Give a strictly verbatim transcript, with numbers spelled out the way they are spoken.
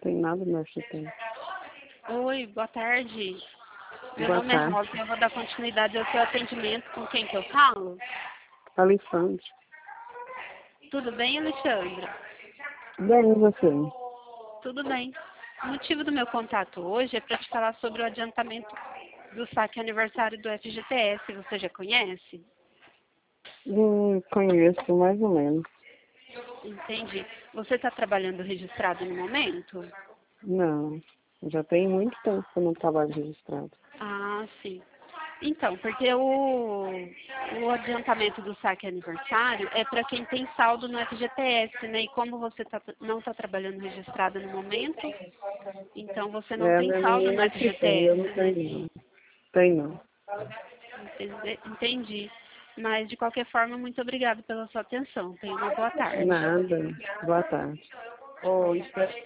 tem nada no F G T S. Oi, boa tarde. Meu Boa nome é tarde. Rosa e eu vou dar continuidade ao seu atendimento. Com quem que eu falo? Alexandre. Tudo bem, Alexandra? Bem, e você? Tudo bem. O motivo do meu contato hoje é para te falar sobre o adiantamento do saque aniversário do F G T S. Você já conhece? Hum, conheço, mais ou menos. Entendi. Você está trabalhando registrado no momento? Não, já tem muito tempo que eu não trabalho registrado. Ah, sim. Então, porque o, o adiantamento do saque aniversário é para quem tem saldo no F G T S, né? E como você tá, não está trabalhando registrada no momento, então você não É, tem minha saldo no menina que tem, eu F G T S, não né? tenho não. Tem não. Ente- Entendi. Mas, de qualquer forma, muito obrigada pela sua atenção. Tenha uma boa tarde. Nada. Boa tarde. Oi,